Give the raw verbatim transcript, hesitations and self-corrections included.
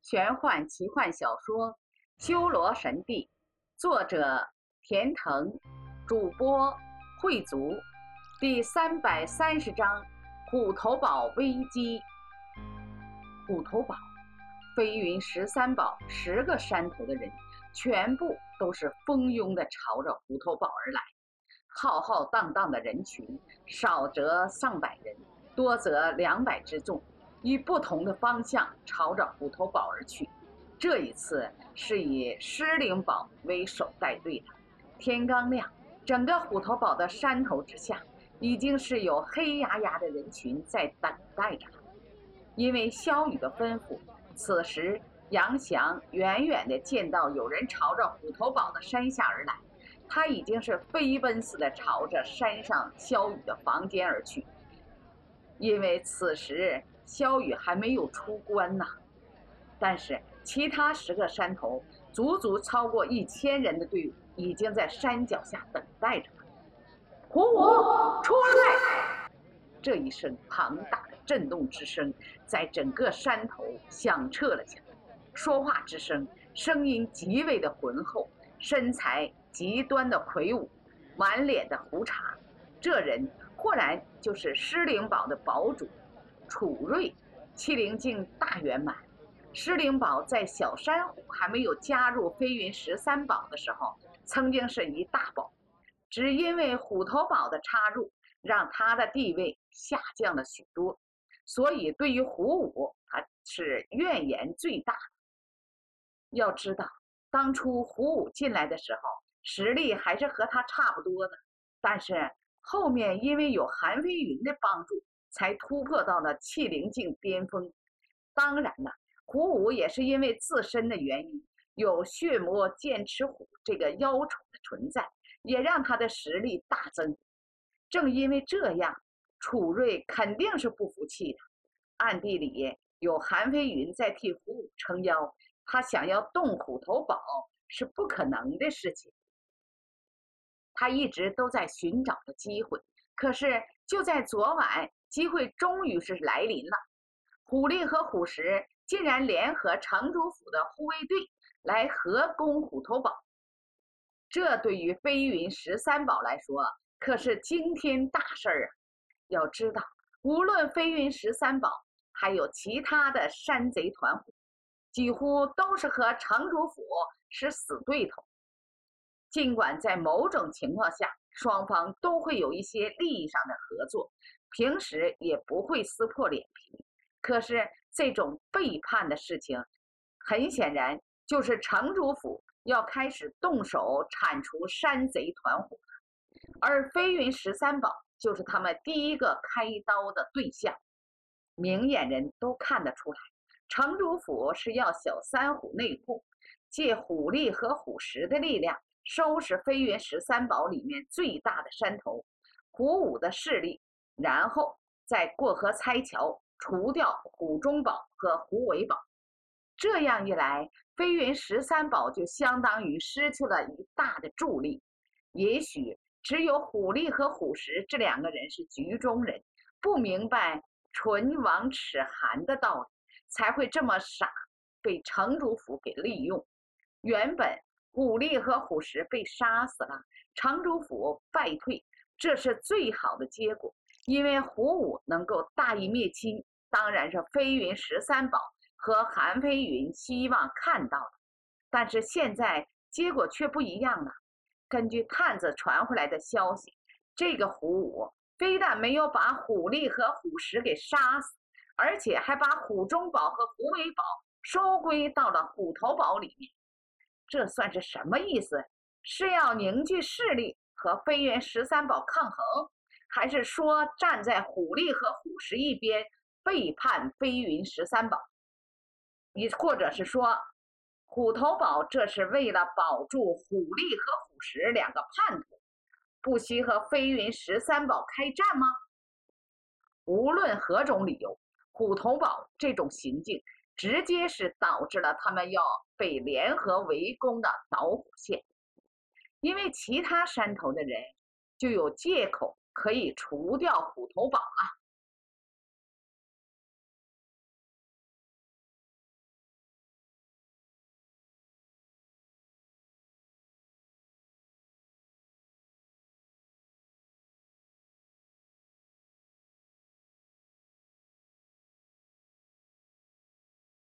玄幻奇幻小说《修罗神帝》，作者田腾，主播慧族，第三百三十章：虎头堡危机。虎头堡，飞云十三堡十个山头的人，全部都是蜂拥地朝着虎头堡而来。浩浩荡荡的人群，少则上百人，多则两百之众，以不同的方向朝着虎头堡而去。这一次是以狮灵堡为首带队的。天刚亮，整个虎头堡的山头之下，已经是有黑压压的人群在等待着了。因为萧雨的吩咐，此时杨翔远远地见到有人朝着虎头堡的山下而来，他已经是飞奔似的朝着山上萧雨的房间而去。因为此时萧雨还没有出关呢，但是其他十个山头足足超过一千人的队伍已经在山脚下等待着了。虎虎出来！这一声庞大的震动之声在整个山头响彻了起来。说话之声，声音极为的浑厚，身材极端的魁梧，满脸的胡茬。这人忽然就是狮灵堡的堡主楚瑞，七灵境大圆满。狮灵堡在小山虎还没有加入飞云十三堡的时候，曾经是一大堡，只因为虎头堡的插入，让他的地位下降了许多，所以对于虎武他是怨言最大的。要知道，当初虎武进来的时候，实力还是和他差不多的，但是后面因为有韩飞云的帮助，才突破到了气灵境巅峰。当然了，虎武也是因为自身的原因，有血魔剑齿虎这个妖宠的存在，也让他的实力大增。正因为这样，楚瑞肯定是不服气的，暗地里有韩飞云在替虎武撑腰，他想要动虎头堡是不可能的事情。他一直都在寻找着机会，可是就在昨晚，机会终于是来临了。虎力和虎石竟然联合城主府的护卫队来合攻虎头堡，这对于飞云十三堡来说可是惊天大事儿啊！要知道，无论飞云十三堡还有其他的山贼团伙，几乎都是和城主府是死对头。尽管在某种情况下，双方都会有一些利益上的合作，平时也不会撕破脸皮，可是这种背叛的事情，很显然就是城主府要开始动手铲除山贼团伙，而飞云十三堡就是他们第一个开刀的对象。明眼人都看得出来，城主府是要小三虎内讧，借虎力和虎石的力量收拾飞云十三堡里面最大的山头虎武的势力，然后再过河拆桥，除掉虎中堡和虎尾堡。这样一来，飞云十三堡就相当于失去了一大的助力。也许只有虎力和虎石这两个人是局中人，不明白唇亡齿寒的道理，才会这么傻，被城主府给利用。原本虎力和虎石被杀死了，城主府败退，这是最好的结果，因为虎武能够大义灭亲，当然是飞云十三堡和韩飞云希望看到的。但是现在结果却不一样了。根据探子传回来的消息，这个虎武非但没有把虎力和虎石给杀死，而且还把虎中堡和虎尾堡收归到了虎头堡里面。这算是什么意思？是要凝聚势力和飞云十三堡抗衡，还是说站在虎力和虎石一边背叛飞云十三堡？亦或者是说虎头堡这是为了保住虎力和虎石两个叛徒，不惜和飞云十三堡开战吗？无论何种理由，虎头堡这种行径直接是导致了他们要被联合围攻的导火线。因为其他山头的人就有借口可以除掉虎头堡了。